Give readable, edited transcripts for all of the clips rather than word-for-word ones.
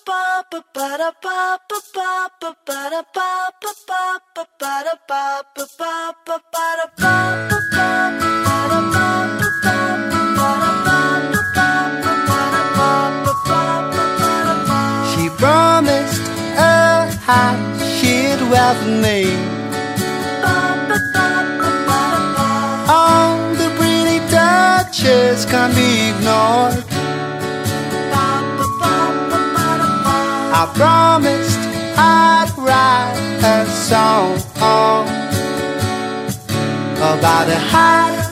She promised a hat she'd wear for me. All the pretty touches can't be ignored. I promised I'd write a song about the hat,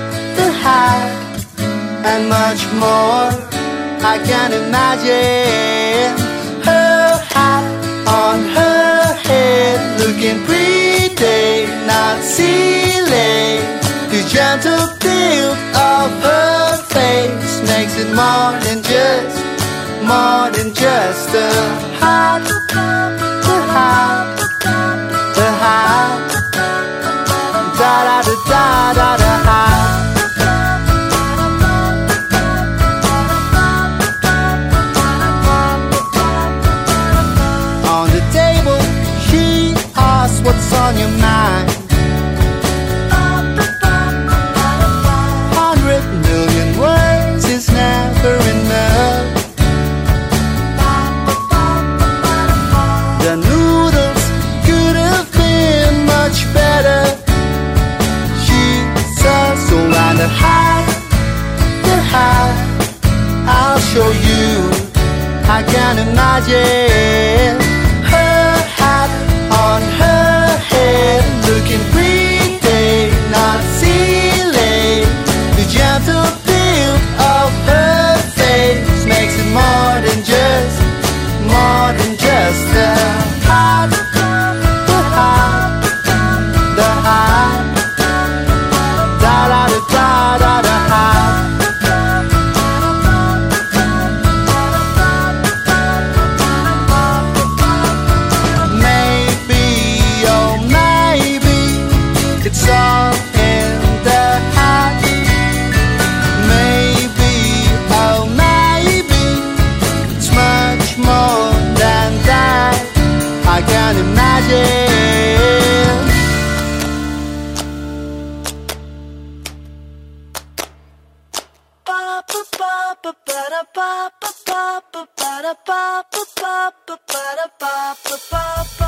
and much more. I can imagine her hat on her head, looking pretty, not silly. The gentle tilt of her face makes it more than just a hat, the hat, the hat, da da da da da da hat. On the table, she asks what's on your mind. 100,000,000 words is never enough. The noodles could have been much better. She says, so on the hat, I'll show you. I can imagine her hat on her head, looking pretty, not silly. The gentle tilt of her face makes it more than just the hat, the hat, the hat, da da da da da da hat. Maybe, oh maybe, it's all in the hat. Maybe, oh maybe, it's much more than that. I can imagine. Ba ba ba ba ba ba ba ba ba ba ba ba ba ba ba.